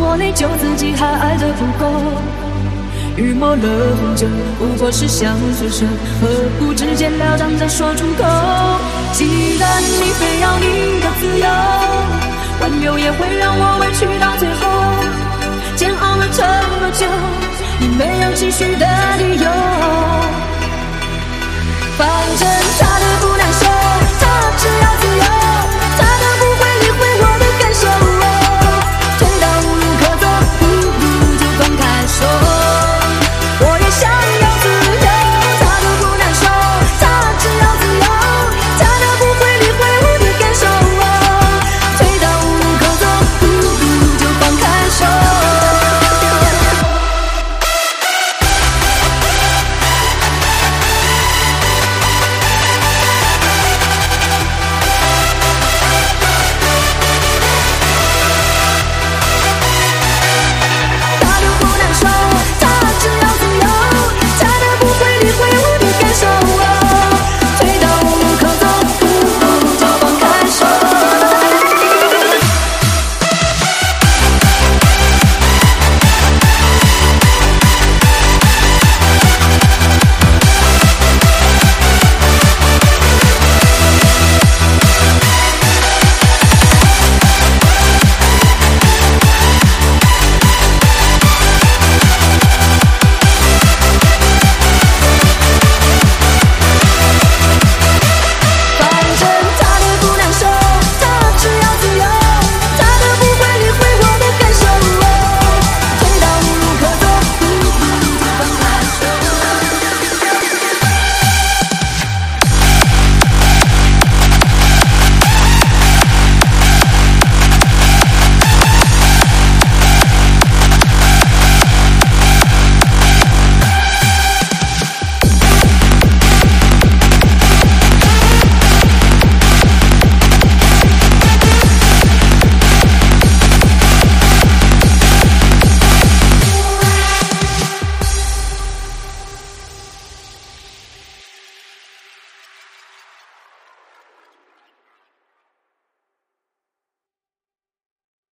我内疚，自己还爱得不够。雨抹了红酒，不过是想取舍，何不直截了当再说出口？既然你非要你的自由，挽留也会让我委屈到最后。煎熬了这么久，你没有继续的理由。